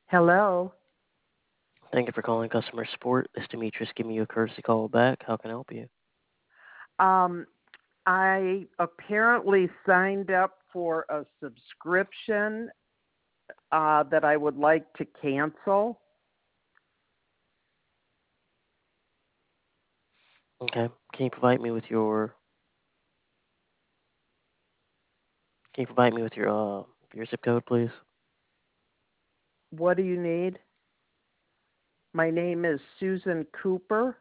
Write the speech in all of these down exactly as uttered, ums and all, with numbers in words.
Hello. Thank you for calling customer support. This is Demetrius giving you a courtesy call back. How can I help you? Um, I apparently signed up for a subscription uh, that I would like to cancel. Okay. Can you provide me with your Can you provide me with your uh your zip code, please? What do you need? My name is Susan Cooper,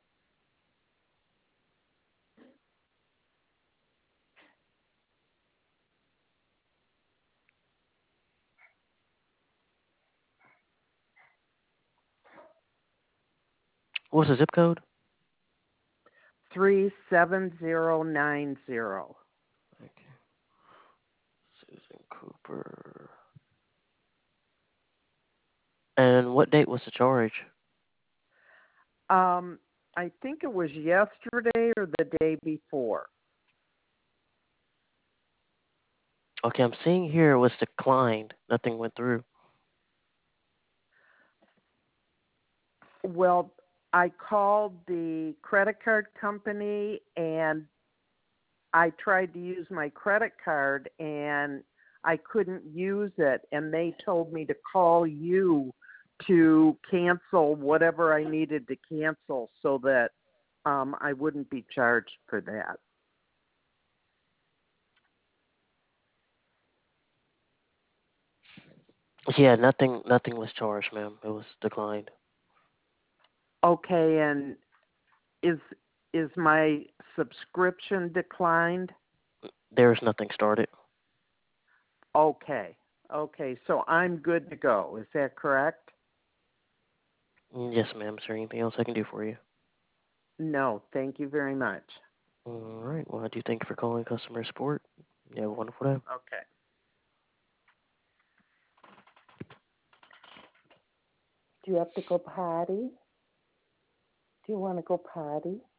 What's the zip code? three seven zero nine zero. Okay. Susan Cooper. And what date was the charge? Um, I think it was yesterday or the day before. Okay, I'm seeing here it was declined. Nothing went through. Well, I called the credit card company and I tried to use my credit card and I couldn't use it, and they told me to call you to cancel whatever I needed to cancel so that um, I wouldn't be charged for that. Yeah, nothing nothing was charged, ma'am. It was declined. Okay, and is is my subscription declined? There's nothing started. Okay, okay, so I'm good to go. Is that correct? Mm, Yes, ma'am. Is there anything else I can do for you? No, thank you very much. All right. Well, I do thank you for calling customer support. You have a wonderful day. Okay. Do you have to go potty? Do you want to go potty?